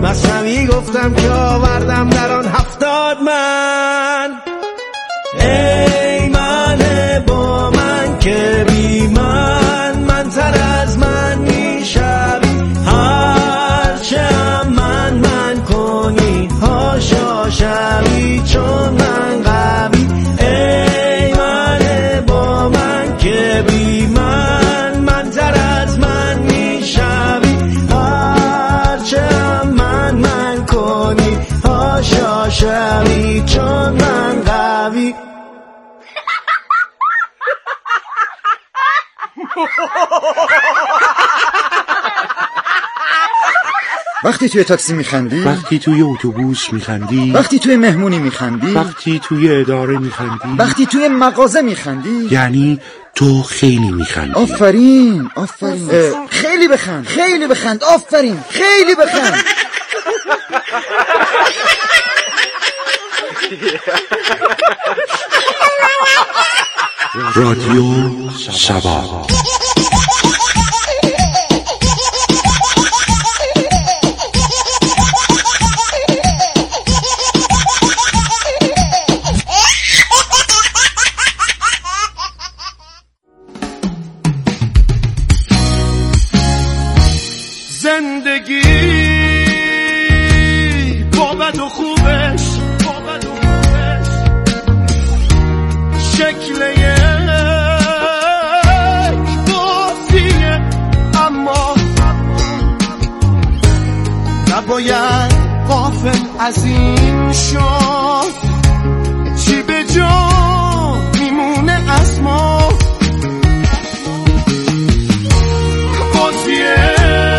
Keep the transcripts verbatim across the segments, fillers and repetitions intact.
مثنوی گفتم که آوردم در آن هفتاد من. ای من با من که بی من من تر از من میشوی، هرچه هم من من کنی هاشا شوی چون من قوی. ای من با من که بی من من تر از من میشوی، هرچه هم من من کنی هاشا شوی چون من قوی. وقتی توی تاکسی میخندی، وقتی توی اتوبوس میخندی، وقتی توی مهمونی میخندی، وقتی توی اداره میخندی، وقتی توی مغازه میخندی، یعنی تو خیلی میخندی. آفرین آفرین. خیلی بخند خیلی بخند. آفرین خیلی بخند. رادیو شباب. زندگی با بد و خوبش، با بد و خوبش شکل یک بازیه، اما نباید غافل از این شد چی به جا میمونه از ما. بازیه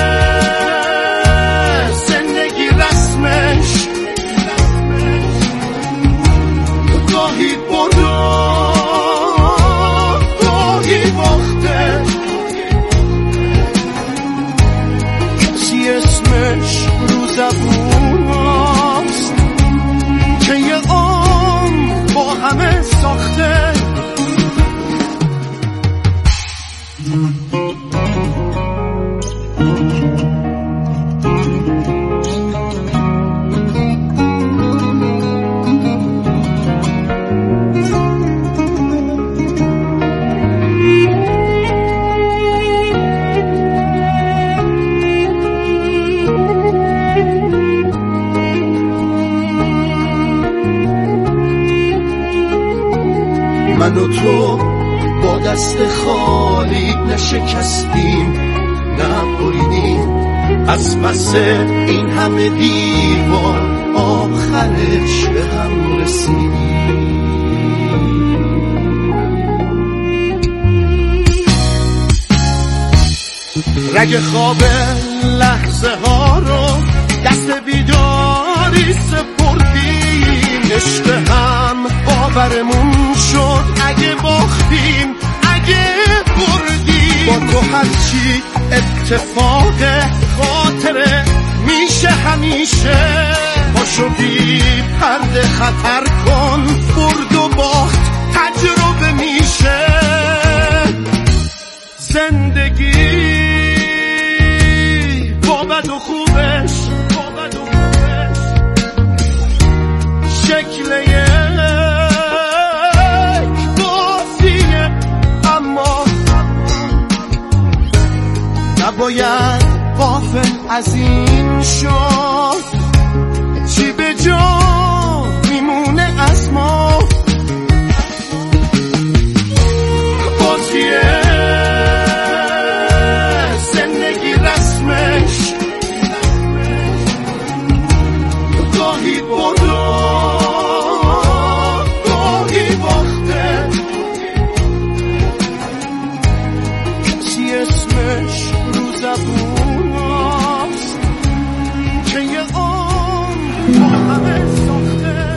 رو زبون هاست که یه عمر با همه ساخته. من و تو با دست خالی نشکستیم، نبریدیم از پس این همه دیوار، آخرش به هم رسیدیم. رگ خواب لحظه ها رو دست بیداری سپردیم، عشق هم باورمون شد اگه باختیم اگه بردیم. با تو هرچی اتفاق خاطره میشه همیشه، پاشو بی پرده خطر کن، برد و باخت تجربه میشه. زندگی با بد و خوبش، با بد و خوبش شکل یک بازیه، اما نباید غافل از این شد چی به جا میمونه از ما. بازیه زندگی رسمش گاهی برو گاهی باخته، کسی اسمش رو زبون هاست که یه عمر با همه ساخته.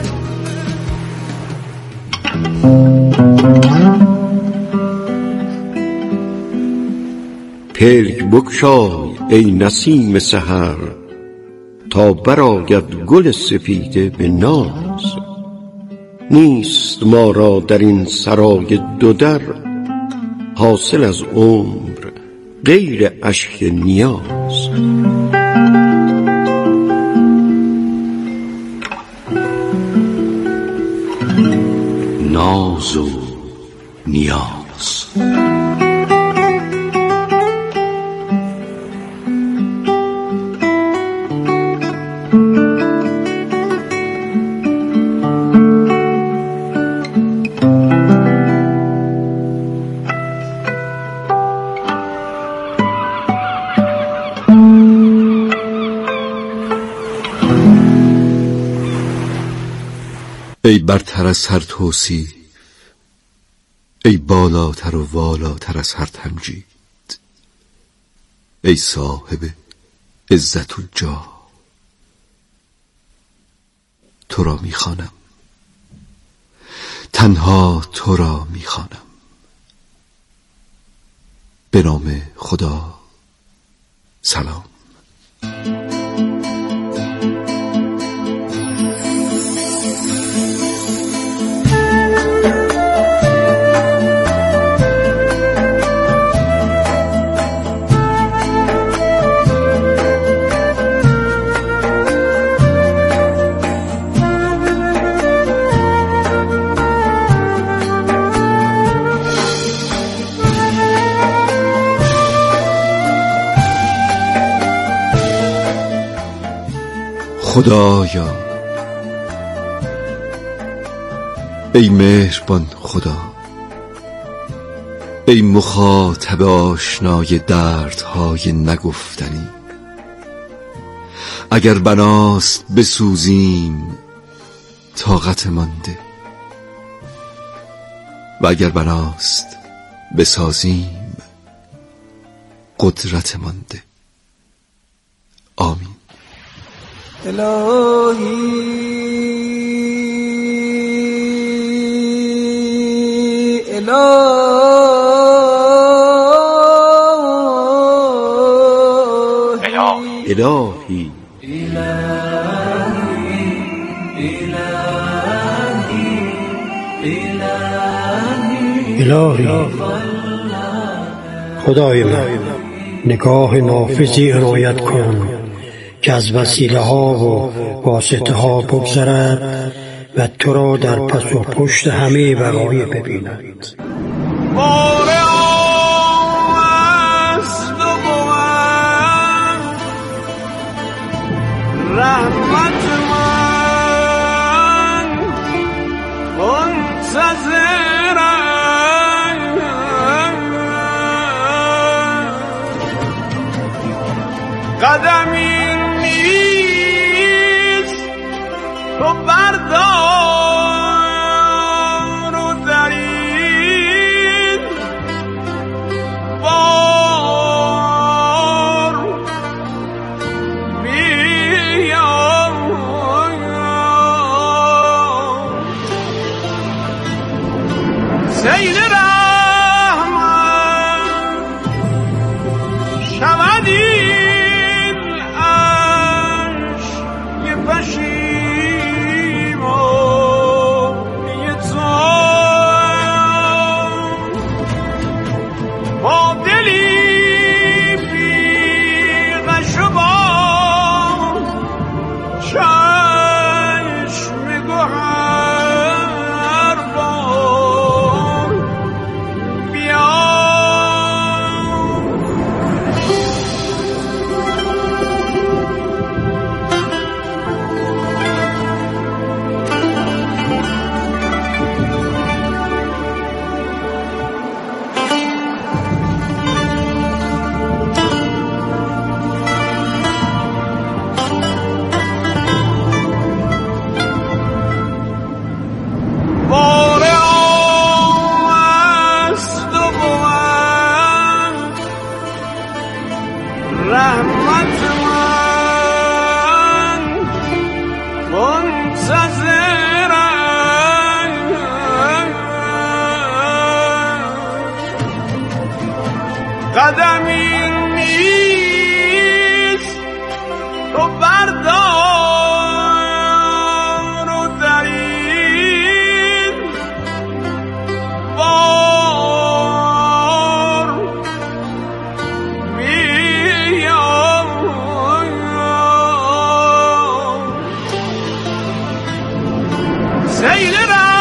پلک بگشای ای نسیم سحر، تا برآید گل سپیده به ناز. نیست ما را در این سرای دو در، حاصل از عمر غیر اشک نیاز. ای برتر از هر توصیف، ای بالاتر و والاتر از هر تمجید، ای صاحب عزت و جاه، تو را میخوانم، تنها تو را میخوانم. به نام خدا، سلام. خدایا، ای مهربان خدا، ای مخاطب آشنای دردهای نگفتنی، اگر بناست بسوزیم طاقت مانده و اگر بناست بسازیم قدرت مانده. آمین. الهی الهی الهی خدای من، نگاه نافذی عنایت کن که از وسیله ها و واسطه ها بگذرد و تو را در پس و پشت همه وقایع ببیند. باره است و بود رحمت من منتظرم، قدمی نیست تو بردار و درید بار بیا، سیل رحمت شودی رحمت من منتظرم، قدمی نیست تو بردار و درید بار بیا، سیل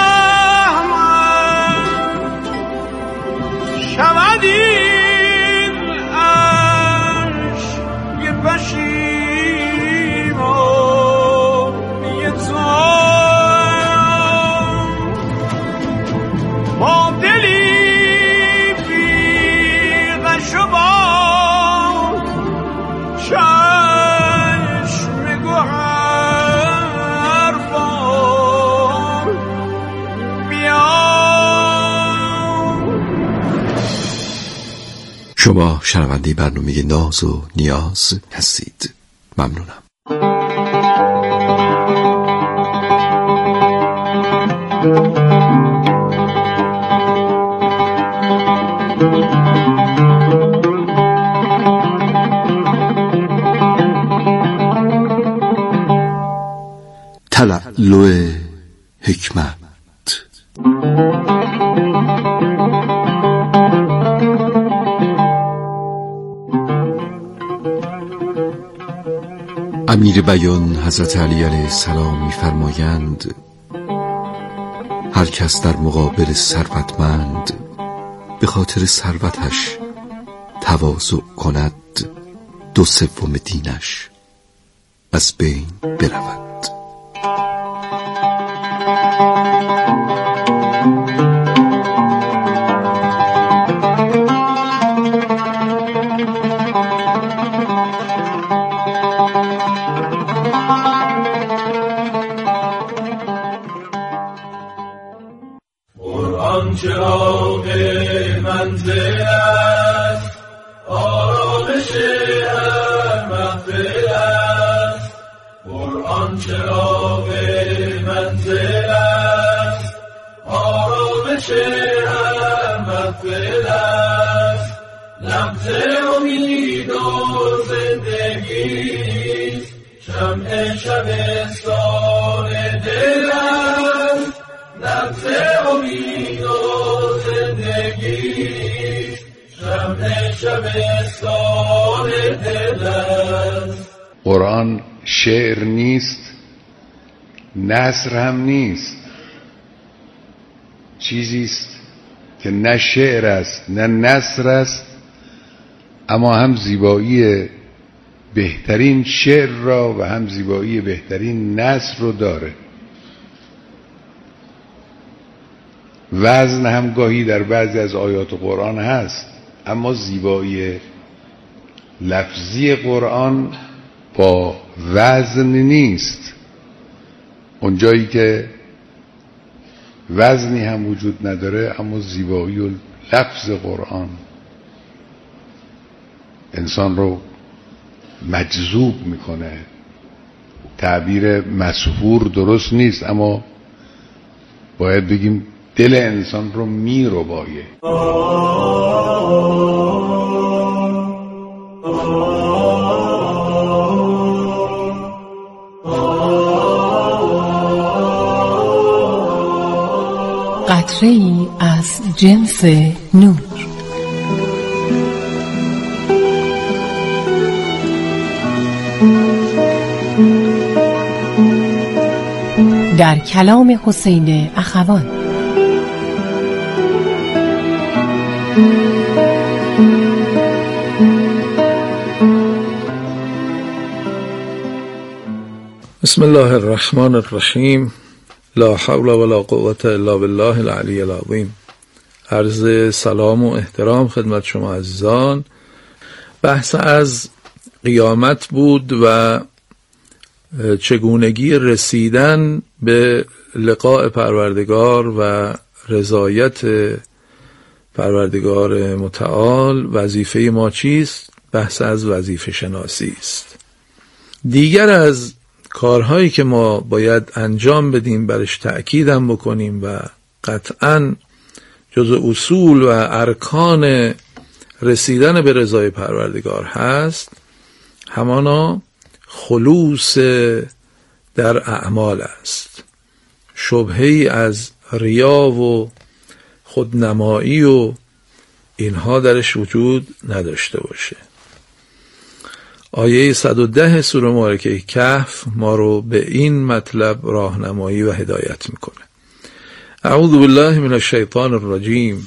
رحمت شودی پشیمان، شما شنونده برنامه ناز و نیاز هستید. ممنونم. تلالو حکمت. امیر بیان حضرت علی علیه السلام می‌فرمایند هر کس در مقابل ثروتمند به خاطر ثروتش تواضع کند، دو سوم دینش از بین برود. قرآن چراغ منزل است، آرامش هر محفل است. قرآن چراغ منزل است، آرامش هر محفل است. لمس امید و زندگی، شمع شبستان دل است. لمس امید و زندگی، شمع شبستان دل است. قرآن شعر نیست، نثر هم نیست. چیزی است که نه شعر است نه نثر است، اما هم زیبایی بهترین شعر را و هم زیبایی بهترین نثر رو داره. وزن هم گاهی در بعضی از آیات قرآن هست، اما زیبایی لفظی قرآن با وزن نیست. اونجایی که وزنی هم وجود نداره، اما زیبایی و لفظ قرآن انسان رو مجذوب میکنه. تعبیر مسحور درست نیست، اما باید بگیم دل انسان رو میربایه. قطره‌ای از جنس نور. در کلام حسین اخوان. بسم الله الرحمن الرحیم. لا حول ولا قوة الا بالله العلی العظیم. عرض سلام و احترام خدمت شما عزیزان. بحث از قیامت بود و چگونگی رسیدن به لقاء پروردگار و رضایت پروردگار متعال. وظیفه ما چیست؟ بحث از وظیفه شناسی است. دیگر از کارهایی که ما باید انجام بدیم، برش تأکیدم بکنیم و قطعاً جزء اصول و ارکان رسیدن به رضای پروردگار هست، همانا خلوص در اعمال است. شبهه‌ای از ریا و خودنمایی و اینها درش وجود نداشته باشه. آیه صد و ده سوره مبارکه کهف ما رو به این مطلب راهنمایی و هدایت میکنه. اعوذ بالله من الشیطان الرجیم.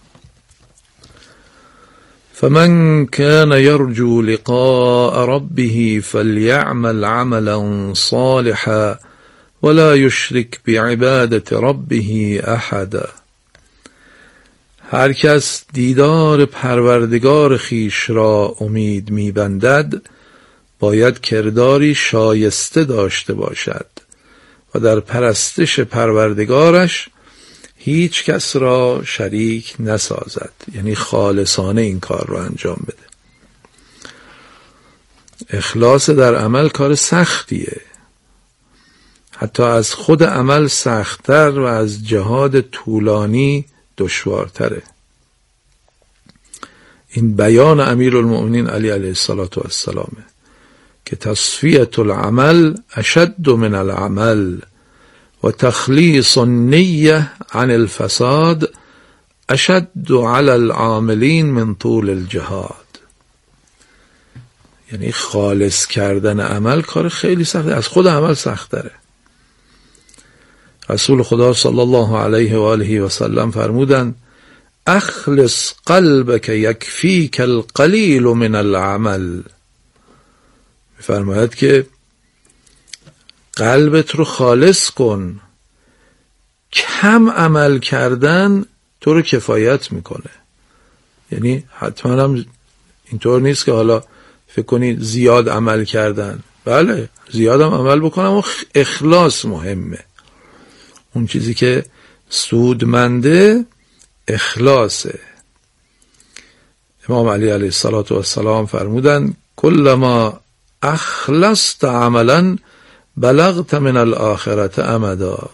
فمن كان يرجو لقاء ربه فليعمل عملا صالحا ولا يشرك بعبادة ربه احدا. هر کس دیدار پروردگار خیش را امید می‌بندد، باید کرداری شایسته داشته باشد و در پرستش پروردگارش هیچ کس را شریک نسازد، یعنی خالصانه این کار را انجام بده. اخلاص در عمل کار سختیه، حتی از خود عمل سخت‌تر و از جهاد طولانی دشوارتره. این بیان امیرالمؤمنین علی علیه السلام که تصفیة العمل اشد من العمل و تخلیص النیه عن الفساد اشد علی العاملین من طول الجهاد. یعنی خالص کردن عمل کار خیلی سخته، از خود عمل سخت تره. رسول خدا صلی الله علیه و آله و سلم فرمودند اخلص قلبک یکفیک القلیل من العمل. میفرماید که قلبت رو خالص کن، کم عمل کردن تو رو کفایت میکنه. یعنی حتما هم اینطور نیست که حالا فکر کنید زیاد عمل کردن، بله زیاد هم عمل بکنم و اخلاص مهمه. اون چیزی که سودمنده اخلاصه. امام علی علیه السلام فرمودن کلما اخلصت عملا بلغت من الآخرت امدا.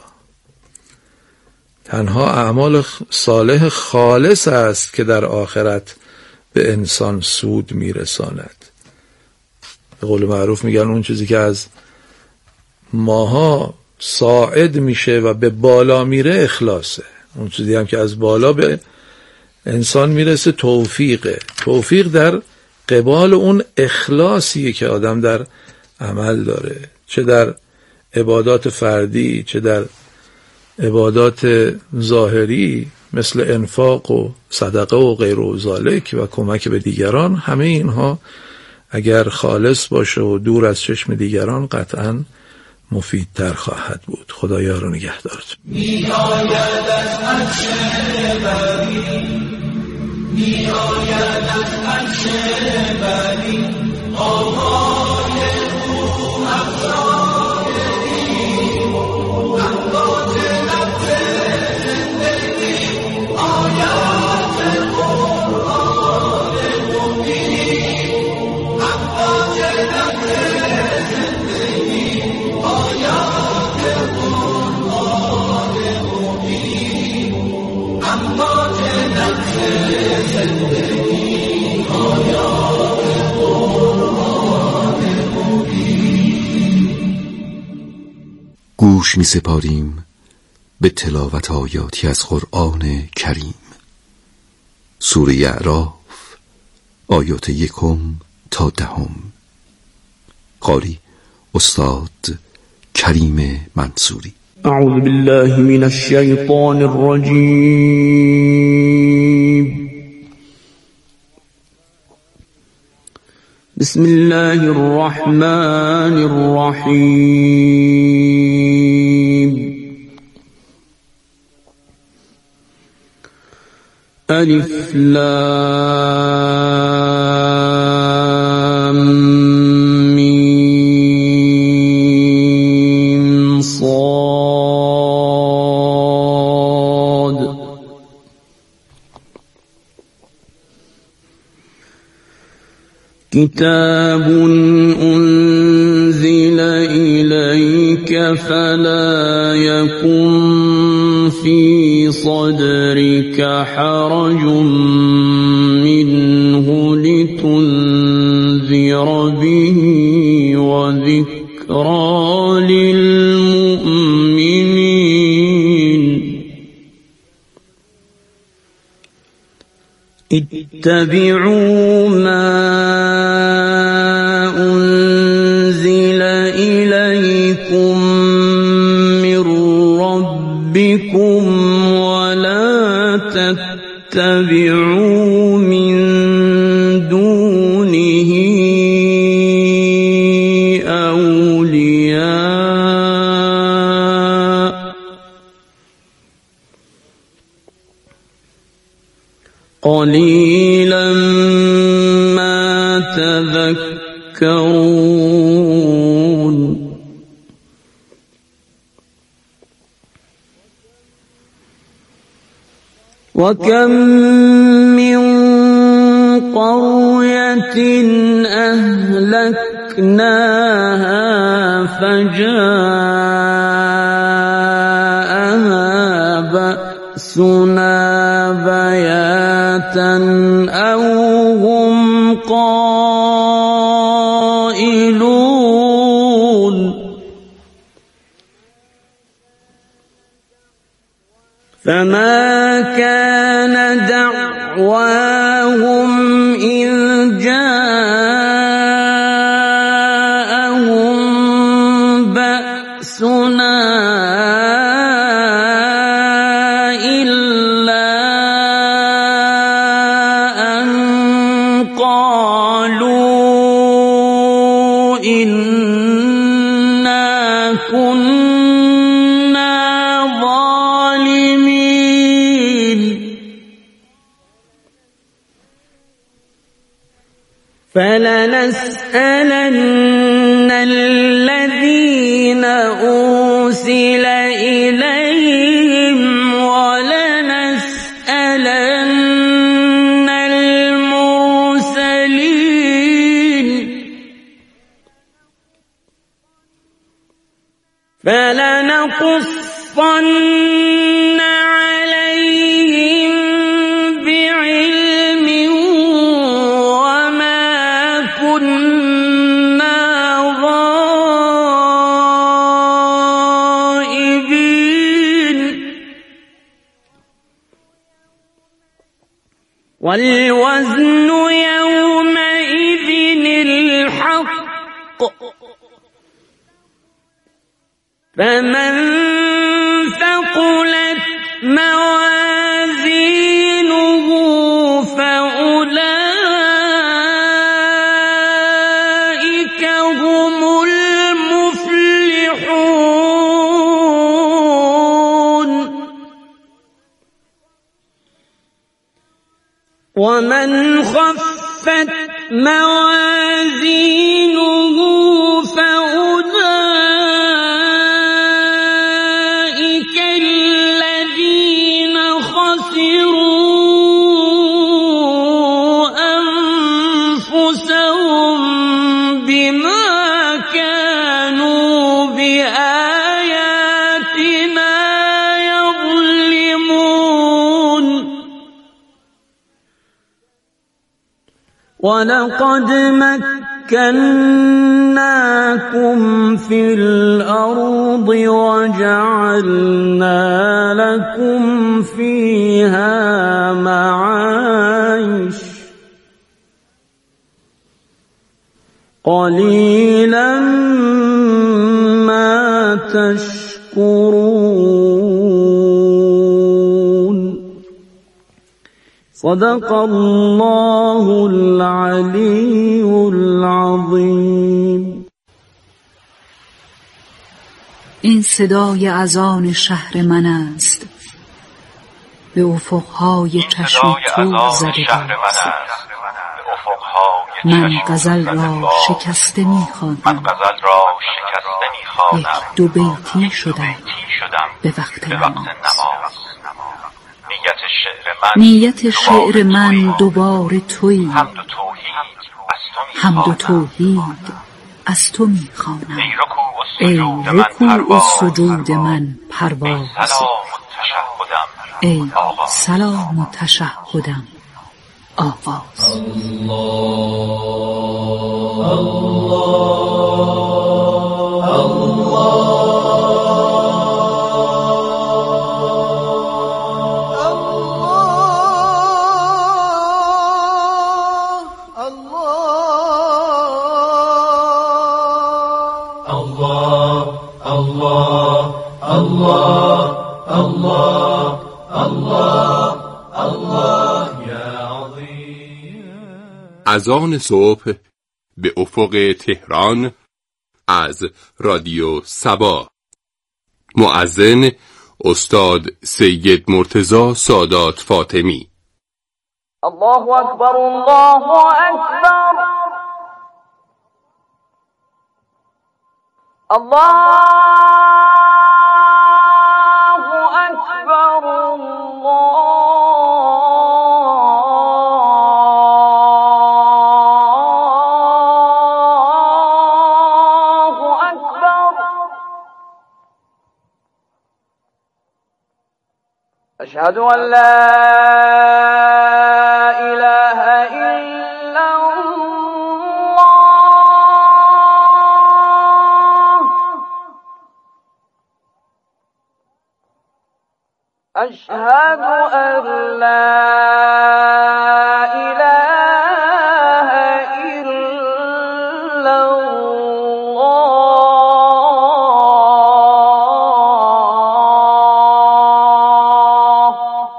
تنها اعمال صالح خالص است که در آخرت به انسان سود میرساند. به قول معروف میگن اون چیزی که از ماها صاعد میشه و به بالا میره اخلاصه. اون چیزی هم که از بالا به انسان میرسه توفیقه. توفیق در قبال اون اخلاصیه که آدم در عمل داره، چه در عبادات فردی چه در عبادات ظاهری مثل انفاق و صدقه و غیر و ذالک و کمک به دیگران. همه اینها اگر خالص باشه و دور از چشم دیگران قطعاً مفیدتر خواهد بود. خدایا رو نگهدارت. می آید از عرش بری، می آید از عرش بری، آهای او افزایدی، امواج نفس زندگی، آیات قرآن مبینی، امواج نفس زندگی، آیات قرآن مبینی، امواج نفس زندگی، آیات قرآن مبینی. گوش می سپاریم به تلاوت آیاتی از قرآن کریم. سوره اعراف آیات یکم تا دهم. قاری استاد کریم منصوری. اعوذ بالله من الشیطان الرجیم. بسم الله الرحمن الرحیم. الف لام میم صاد. كتاب أنزل إليك فلا يكن في صدرك حرج منه لتنذر به وذكرى للمؤمنين. اتبعوا ما أنزل إليكم من ربكم ولا تتبعوا من دونه أولياء قليلا ما تذكرون. وكم من قرية أهلكناها فجاءها بأسنا بياتا أو هم قائلون فما كان دعواهم إذ جاءهم بأسنا إلا أن قالوا إنا كنا ظالمين فلنسألن الذين أرسل إليهم ولنسألن المرسلين فلنقصن عليهم بعلم وما كنا غائبين والوزن يومئذ الحق فمن ثقلت موازينه فأولئك هم المفلحون ومن خفت موازينه فأولئك الذين خسروا أنفسهم بما كانوا بآياتنا يظلمون ولقد مكناكم في الأرض وجعلنا لكم فيها معايش قليلا ما تشكرون صدق الله العلي العظیم. این صدای اذان شهر من است، به افقهای چشم تو زده است. من غزل را شکسته می‌خوانم، یک دو بیتی شدم به وقت نماز. نیت شعر من دوباره تویی، حمد و توحید از تو می‌خوانم. ای رکوع و سجود من پرواز، ای سلام و تشهدم آغاز. الله الله اذان صبح به افق تهران از رادیو صبا. مؤذن استاد سید مرتضی سادات فاطمی. الله اکبر الله اکبر الله اکبر الله أشهد أن لا إله إلا الله. أشهد أن لا إله إلا الله.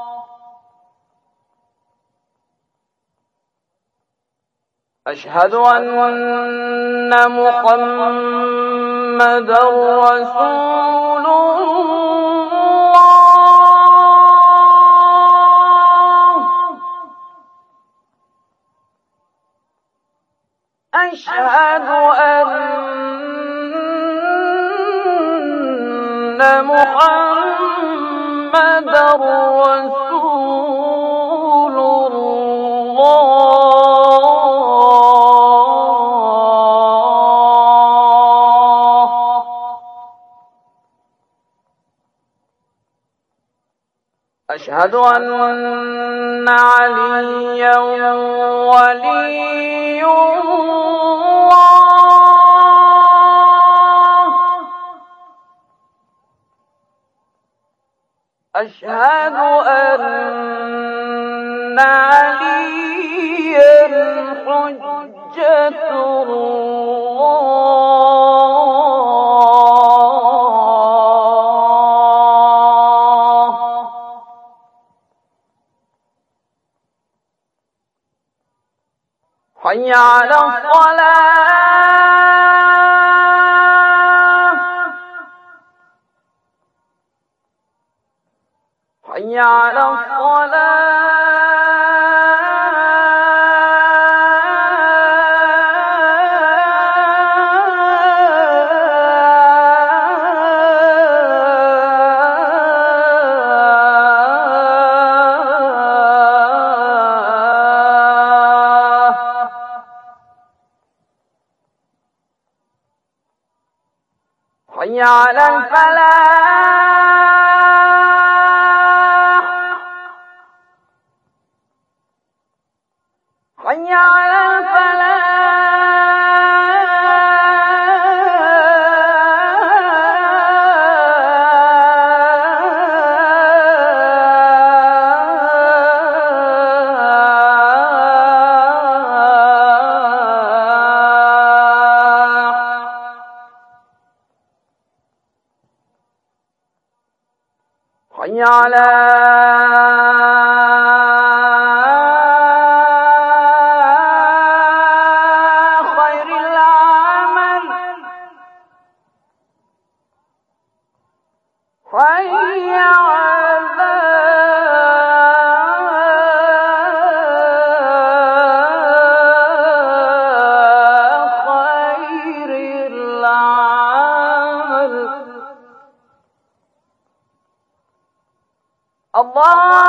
أشهد أن محمدا رسول الله. أشهد أن محمدا رسول الله. أشهد أن عليا ولي الله. أشهد أن عليا حجة الله. حي على الصلاة. حي على حي على الفلاح. حي على حي على خير العمل. حي على خير العمل. الله